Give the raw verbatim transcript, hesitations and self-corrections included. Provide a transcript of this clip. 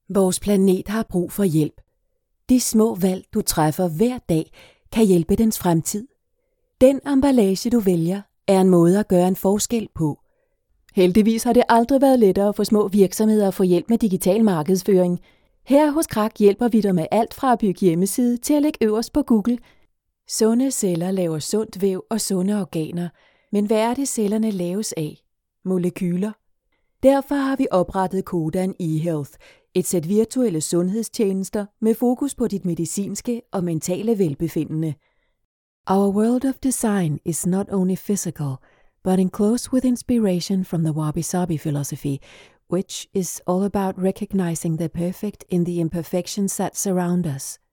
Vores planet har brug for hjælp. De små valg, du træffer hver dag, kan hjælpe dens fremtid. Den emballage, du vælger, er en måde at gøre en forskel på. Heldigvis har det aldrig været lettere for små virksomheder at få hjælp med digital markedsføring. Her hos Krak hjælper vi dig med alt fra at bygge hjemmeside til at lægge øverst på Google. Sunde celler laver sundt væv og sunde organer. Men hvad er det, cellerne laves af? Molekyler. Derfor har vi oprettet Kodan eHealth, et sæt virtuelle sundhedstjenester med fokus på dit medicinske og mentale velbefindende. Our world of design is not only physical, but enclosed with inspiration from the wabi-sabi philosophy, which is all about recognizing the perfect in the imperfections that surround us.